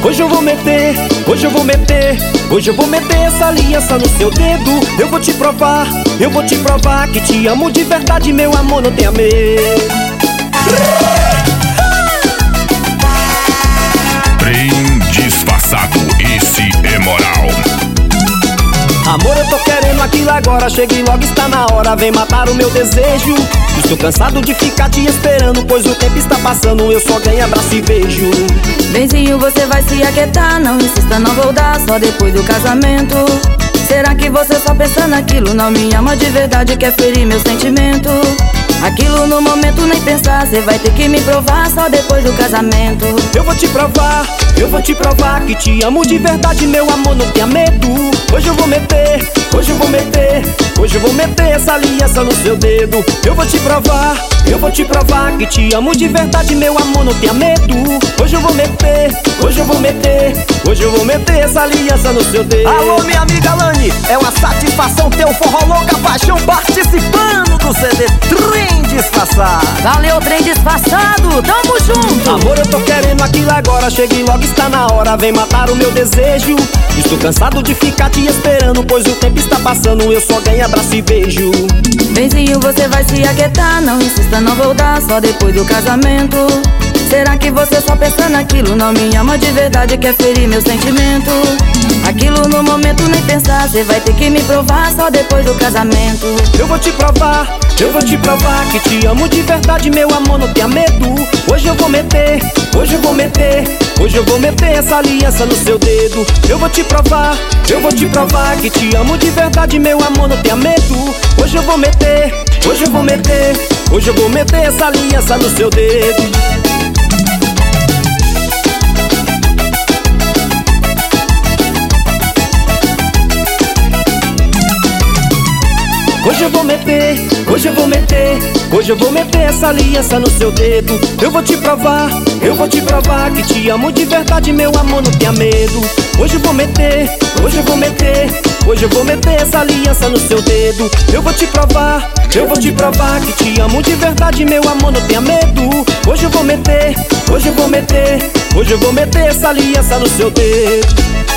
Hoje eu vou meter, hoje eu vou meter, hoje eu vou meter essa aliança no seu dedo. Eu vou te provar que te amo de verdade, meu amor, não tenha medo. Trem disfarçado, esse é moral. Amor, eu tô querendo aquilo agora, chegue logo, está na hora, vem matar o meu desejo. Estou cansado de ficar te esperando, pois o tempo está passando, eu só ganho abraço e beijo. Benzinho, você vai se aquietar, não insista, não vou dar, só depois do casamento. Será que você só pensa naquilo, não me ama de verdade, quer ferir meu sentimento? Aquilo no momento nem pensar, cê vai ter que me provar só depois do casamento. Eu vou te provar que te amo de verdade, meu amor, não tenha medo. Hoje eu vou meter, hoje eu vou meter, hoje eu vou meter essa aliança no seu dedo. Eu vou te provar que te amo de verdade, meu amor, não tenha medo. Hoje eu vou meter, hoje eu vou meter, hoje eu vou meter essa aliança no seu dedo. Alô, minha amiga Lani, é uma satisfação ter o Forró Louca Paixão participando do CD Trem Disfarçado. Valeu, trem disfarçado, tamo junto. Amor, eu tô querendo aquilo agora, chegue logo, está na hora, vem matar o meu desejo. Estou cansado de ficar te esperando, pois o tempo está passando, eu só ganho abraço e beijo. Benzinho, você vai se aquietar, não insista, não vou dar, só depois do casamento. Será que você só pensa naquilo, não me ama de verdade, quer ferir meu sentimento? Aquilo no momento nem pensar, cê vai ter que me provar só depois do casamento. Eu vou te provar que te amo de verdade, meu amor, não tenha medo. Hoje eu vou meter, hoje eu vou meter, hoje eu vou meter essa aliança no seu dedo. Eu vou te provar que te amo de verdade, meu amor, não tenha medo. Hoje eu vou meter, hoje eu vou meter, hoje eu vou meter essa aliança no seu dedo. Hoje eu vou meter, hoje eu vou meter, hoje eu vou meter essa aliança no seu dedo. Eu vou te provar que te amo de verdade, meu amor, não tenha medo. Hoje eu vou meter, hoje eu vou meter, hoje eu vou meter essa aliança no seu dedo. Eu vou te provar que te amo de verdade, meu amor, não tenha medo. Hoje eu vou meter, hoje eu vou meter, hoje eu vou meter essa aliança no seu dedo.